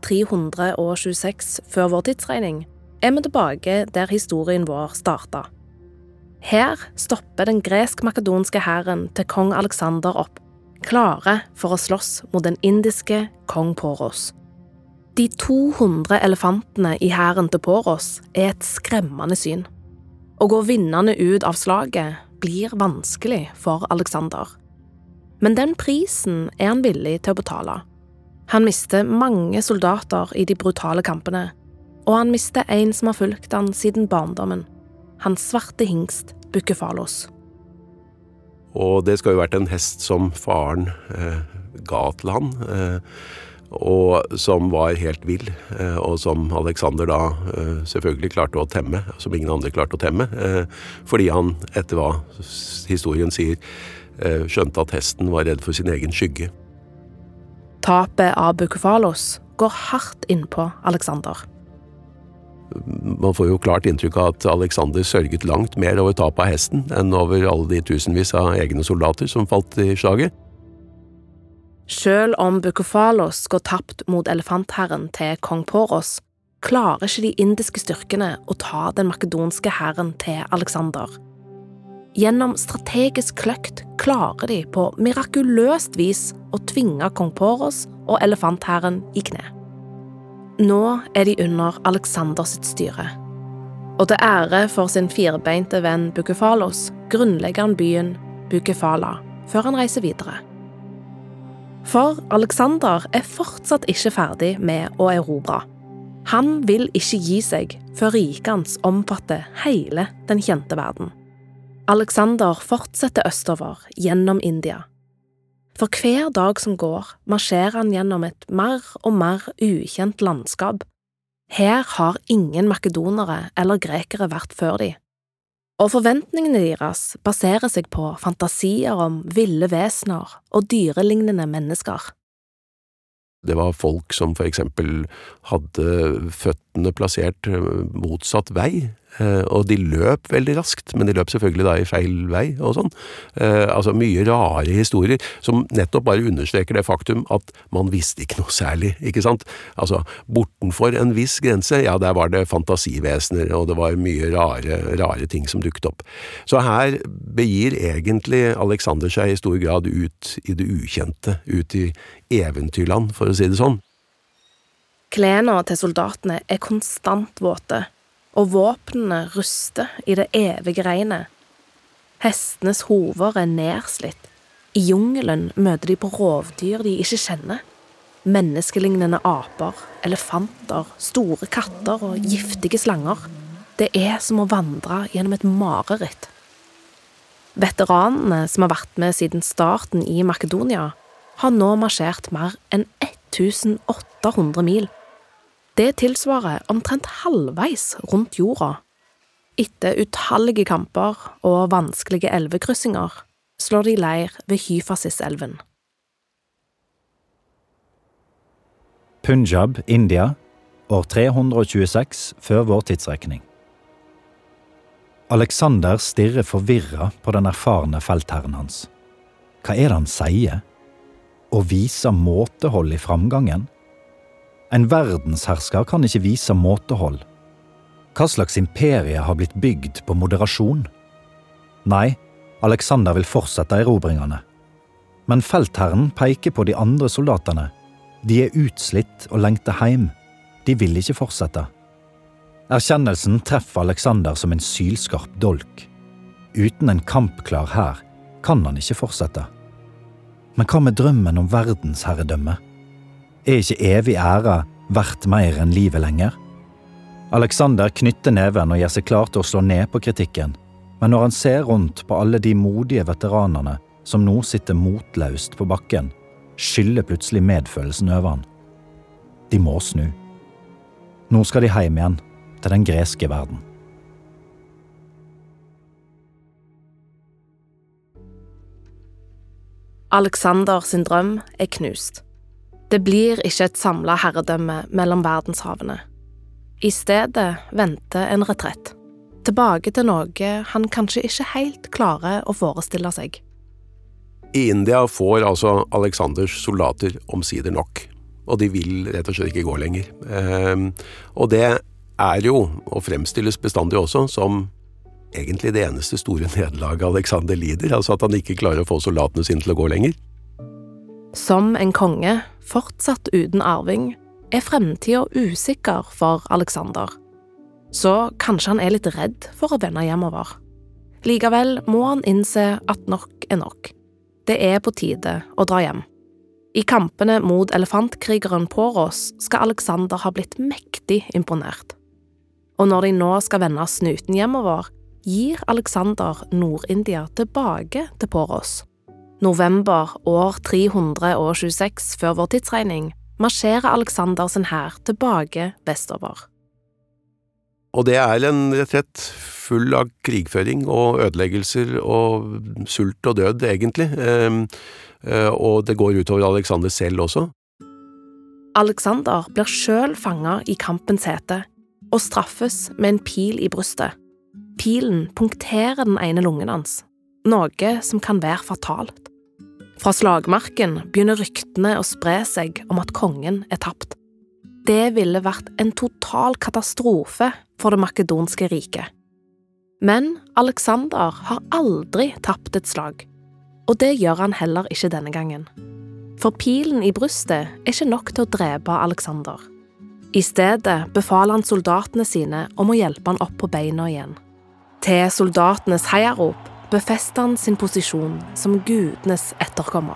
326 før vår tidsregning, vi tilbake der historien vår startet. Her stopper den gresk-makedonske hæren til kong Alexander opp, klare for å slåss mot den indiske kong Poros. De 200 elefantene i hæren til Poros et skremmende syn. Å gå vinnende ut av slaget blir vanskelig for Alexander. Men den prisen han villig til å betale. Han mister mange soldater i de brutale kampene, og han mister en som har fulgt han siden barndommen, hans svarte hingst Bucephalos. Og det skal jo vært en hest som faren ga til han, og som var helt vill, og som Alexander da selvfølgelig klarte å temme, som ingen andre klarte å temme, fordi han, etter hva historien sier, skjønte at hesten var redd for sin egen skygge. Tapet av Bucephalos går hardt inn på Alexander. Man får jo klart inntrykk av at Alexander sørget langt mer over tapet av hesten enn over alle de tusenvis av egne soldater som falt i slaget. Selv om Bucephalos går tapt mot elefantherren til kong Poros, klarer ikke de indiske styrkene å ta den makedonske herren til Alexander. Gjennom strategisk kløkt klarer de på mirakuløst vis å tvinge kong Poros og elefantherren i kne. Nå de under Alexander sitt styre. Og til ære for sin firbeinte venn Bucephalos grunnlegger han byen Bucephala før han reiser videre. For Alexander fortsatt ikke ferdig med å erobre. Han vil ikke gi seg før riket hans omfatter hele den kjente verden. Alexander fortsetter østover gjennom India. For hver dag som går, marsjerer han gjennom et mer og mer ukjent landskap. Her har ingen makedonere eller grekere vært før de. Og forventningene deres baserer seg på fantasier om ville vesener og dyrelignende mennesker. Det var folk som for eksempel hadde føttene plassert motsatt vei, og de løp veldig raskt, men de løp selvfølgelig da i feil vei og sånn. Altså mye rare historier som nettopp bare understreker det faktum at man visste ikke noe særlig, ikke sant? Altså bortenfor en viss grense, ja, der var det fantasivesener, og det var mye rare ting som dukket opp. Så her begir egentlig Alexander seg i stor grad ut i det ukjente, ut i eventyrland, for å si det sånn. Klærne til soldatene er konstant våte, og våpnene ruster i det evige regnet. Hestenes hover er nedslitt. I jungelen møter de på rovdyr de ikke kjenner. Menneskelignende aper, elefanter, store katter og giftige slanger. Det er som å vandre gjennom et mareritt. Veteranene som har vært med siden starten i Makedonia, har nå marsjert mer enn 1800 mil. Det tilsvarer omtrent halvveis rundt jorda. Etter utallige kamper og vanskelige elvekryssinger slår de leir ved Hyfasis-elven. Punjab, India, år 326 før vår tidsrekning. Alexander stirrer forvirret på den erfarne feltherren hans. Hva er det han sier? Å vise måtehold i framgangen? En verdenshersker kan ikke vise måtehold. Hva slags imperie har blitt bygd på moderasjon? Nei, Alexander vil fortsette erobringene. Men feltherren peker på de andre soldatene. De er utslitt og lengter hjem. De vil ikke fortsette. Erkjennelsen treffer Alexander som en sylskarp dolk. Uten en kampklar hær kan han ikke fortsette. Men hva med drømmen om verdensherredømme? Er ikke evig ære verdt mer enn livet lenger? Alexander knytter neven og gjør seg klar til å slå ned på kritikken, men når han ser rundt på alle de modige veteranene som nå sitter motløst på bakken, skyller plutselig medfølelsen over han. De må snu. Nå skal de hjem igjen, til den greske verden. Alexander sin drøm er knust. Det blir ikke et samlet herredømme mellom verdenshavene. I stedet venter en retrett, tilbake til noe han kanskje ikke helt klarer å forestille seg. I India får altså Alexanders soldater omsider nok, og de vil rett og slett ikke gå lenger. Og det er jo, og fremstilles bestandig også, som egentlig det eneste store nederlaget Alexander lider, altså at han ikke klarer å få soldatene sine til å gå lenger. Som en konge, fortsatt uten arving, er fremtiden usikker for Alexander. Så kanskje han er litt redd for å vende hjemover. Likevel må han innse at nok er nok. Det er på tide å dra hjem. I kampene mot elefantkrigeren Poros skal Alexander ha blitt mektig imponert. Og når de nå skal vende snuten hjemover, gir Alexander Nord-India tilbake til Poros. November år 326 før vår tidsregning marsjerer Alexander sin hær tilbake vestover. Og det er en retrett full av krigføring og ødeleggelser og sult og død, egentlig. Og det går utover Alexander selv også. Alexander blir selv fanget i kampens hete og straffes med en pil i brystet. Pilen punkterer den ene lungen hans, noe som kan være fatalt. Fra slagmarken begynner ryktene å spre seg om at kongen er tapt. Det ville vært en total katastrofe for det makedonske riket. Men Alexander har aldri tapt et slag, og det gjør han heller ikke denne gangen. For pilen i brystet er ikke nok til å drepe Alexander. I stedet befaler han soldatene sine om å hjelpe han opp på beina igjen. Til soldatenes heiarop befester han sin posisjon som gudenes etterkommer.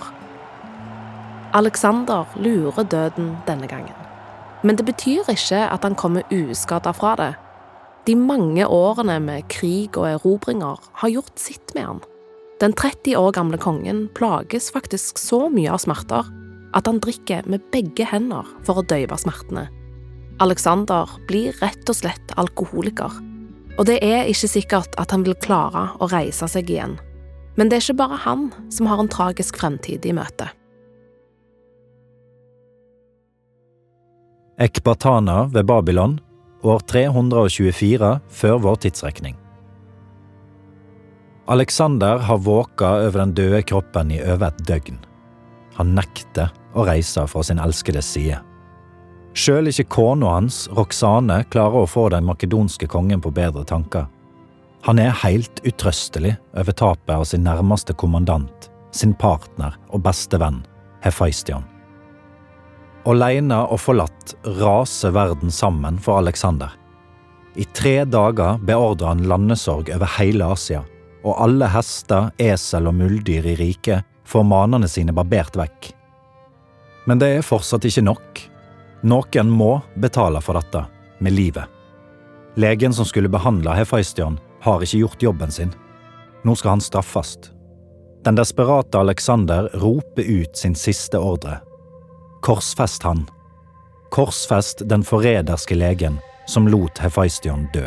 Alexander lurer døden denne gangen. Men det betyr ikke at han kommer uskadet fra det. De mange årene med krig og erobringer har gjort sitt med han. Den 30 år gamle kongen plages faktisk så mye av smerter at han drikker med begge hender for å døyve smertene. Alexander blir rett og slett alkoholiker. Og det er ikke sikkert at han vil klare å reise seg igjen. Men det er ikke bare han som har en tragisk fremtid i møte. Ekbatana ved Babylon, år 324 før vår tidsrekning. Alexander har våka over den døde kroppen i over et døgn. Han nekter å reise fra sin elskedes side. Selv ikke kona hans, Roxane, klarer å få den makedonske kongen på bedre tanker. Han er helt utrøstelig over tapet av sin nærmeste kommandant, sin partner og beste venn, Hephaistion. Alene og forlatt raser verden sammen for Alexander. I 3 dager beordrer han landesorg over hele Asia, og alle hester, esel og muldyr i riket får manene sine barbert vekk. Men det er fortsatt ikke nok. Noen må betale for dette, med livet. Legen som skulle behandle Hephaistion har ikke gjort jobben sin. Nå skal han straffast. Den desperate Alexander roper ut sin siste ordre. Korsfest han. Korsfest den forræderske legen som lot Hephaistion dø.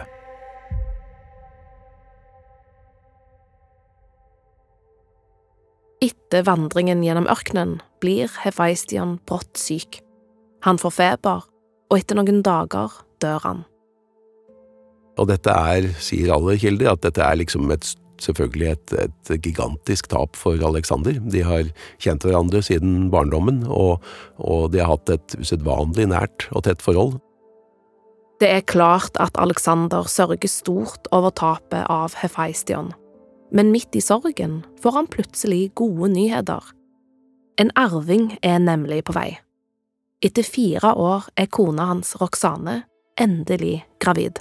Etter vandringen gjennom ørkenen blir Hephaistion brått syk. Han får feber, og etter noen dager dør han. Og dette sier alle kilder, at dette liksom selvfølgelig et gigantisk tap for Alexander. De har kjent hverandre siden barndommen, og de har hatt et usedvanlig nært og tett forhold. Det er klart at Alexander sørger stort over tapet av Hephaistion. Men midt i sorgen får han plutselig gode nyheter. En arving er nemlig på vei. Etter 4 år er kona hans, Roxane, endelig gravid.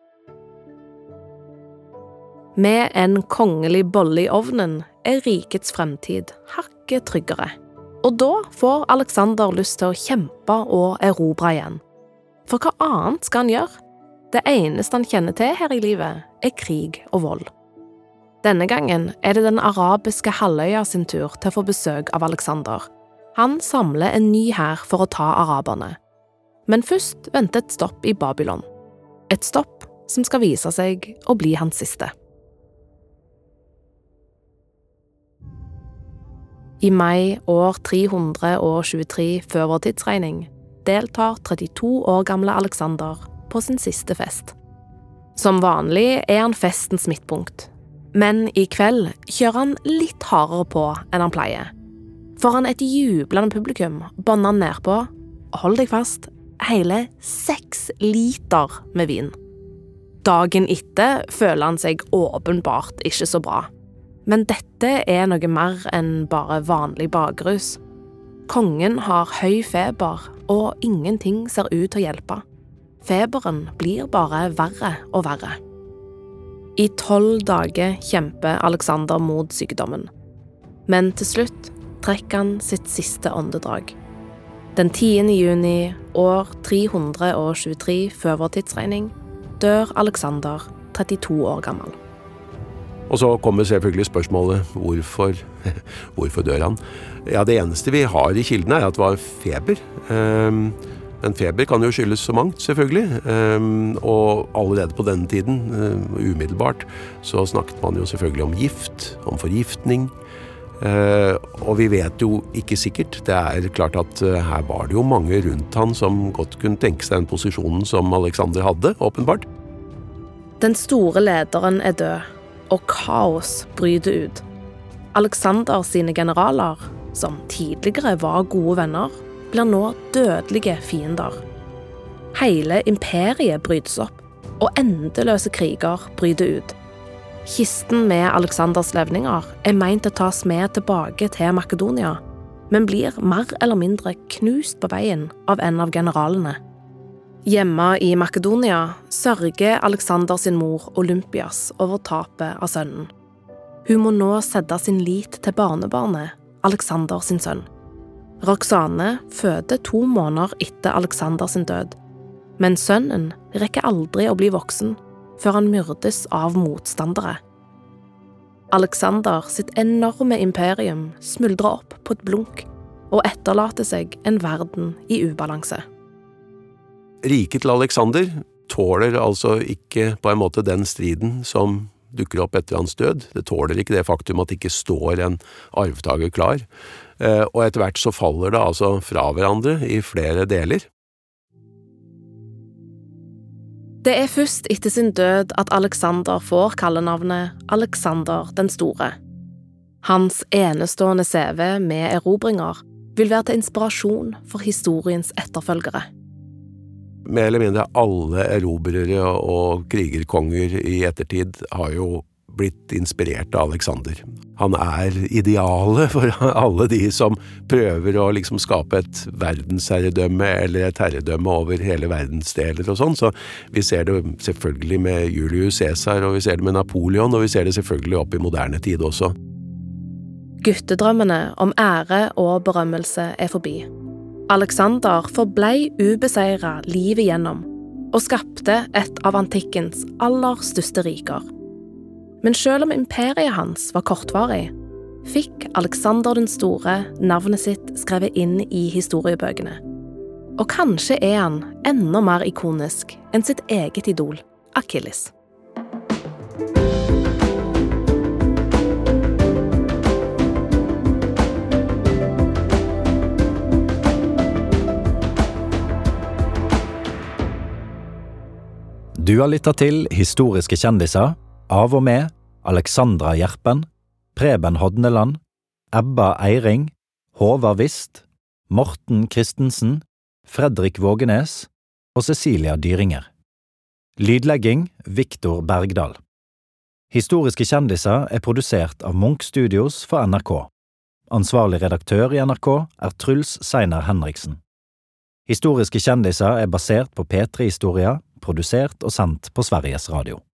Med en kongelig bolle i ovnen er rikets fremtid hakket tryggere. Og da får Alexander lyst til å kjempe og erobre igjen. For hva annet skal han gjøre? Det eneste han kjenner til her i livet er krig og vold. Denne gangen er det den arabiske halvøya sin tur til å få besøk av Alexander. Han samler en ny hær for å ta araberne. Men først venter et stopp i Babylon. Et stopp som skal vise seg å bli hans siste. I mai år 323 før vår tidsregning deltar 32 år gamle Alexander på sin siste fest. Som vanlig er han festens midtpunkt. Men i kveld kjører han litt hardere på enn han pleier. Foran et jublende publikum bånder han ned på, hold deg fast, hele 6 liter med vin. Dagen etter føler han seg åpenbart ikke så bra. Men dette er noe mer enn bare vanlig bakrus. Kongen har høy feber, og ingenting ser ut til å hjelpe. Feberen blir bare verre og verre. I 12 dager kjemper Alexander mot sykdommen. Men til slutt trekker han sitt siste åndedrag. Den 10. juni, år 323 før vår tidsregning, dør Alexander 32 år gammel. Og så kommer selvfølgelig spørsmålet, hvorfor dør han? Ja, det eneste vi har i kildene at det var feber. Men feber kan jo skyldes så mangt, selvfølgelig. Og allerede på denne tiden, umiddelbart, så snakket man jo selvfølgelig om gift, om forgiftning. Og vi vet jo ikke sikkert. Det klart at her var det jo mange rundt han som godt kunne tenke seg den posisjonen som Alexander hadde, åpenbart. Den store lederen er død, og kaos bryter ut. Alexander sine generaler, som tidligere var gode venner, blir nå dødelige fiender. Hele imperiet brytes opp, og endeløse kriger bryter ut. Kisten med Alexanders levninger er meint å tas med tilbake til Makedonia, men blir mer eller mindre knust på veien av en av generalene. Hjemme i Makedonia sørger Alexander sin mor Olympias over tapet av sønnen. Hun må nå sette sin lit til barnebarnet, Alexander sin sønn. Roxane føder 2 måneder etter Alexander sin død, men sønnen rekker aldri å bli voksen før han myrdes av motstandere. Alexander sitt enorme imperium smuldrer opp på et blunk og etterlater seg en verden i ubalanse. Riket til Alexander tåler altså ikke på en måte den striden som dukker opp etter hans død. Det tåler ikke det faktum at det ikke står en arvtager klar. Og etter hvert så faller det altså fra hverandre i flere deler. Det først etter sin død at Alexander får kallenavnet Alexander den store. Hans enestående CV med erobringer vil være til inspirasjon for historiens etterfølgere. Mer eller mindre alle erobrere og krigerkonger i ettertid har jo blitt inspirert av Alexander. Han idealet for alle de som prøver å liksom skape et verdensherredømme eller et herredømme over hele verdensdeler og sånn. Så vi ser det selvfølgelig med Julius Caesar, og vi ser det med Napoleon, og vi ser det selvfølgelig opp i moderne tid også. Guttedrømmene om ære og berømmelse forbi. Alexander forblei ubeseiret livet gjennom, og skapte et av antikkens aller største riker. Men selv om imperiet hans var kortvarig, fikk Alexander den store navnet sitt skrevet inn i historiebøkene. Og kanskje han enda mer ikonisk enn sitt eget idol, Achilles. Du har lyttet til Historiske kjendiser, av og med Alexandra Gjerpen, Preben Hodneland, Ebba Eiring, Håvard Wist, Morten Christensen, Fredrik Vågenes og Cecilia Dyringer. Lydlegging Viktor Bergdal. Historiske kjendiser produsert av Munch Studios for NRK. Ansvarlig redaktør i NRK Truls Seiner Henriksen. Historiske kjendiser basert på P3-historier, produsert og sendt på Sveriges Radio.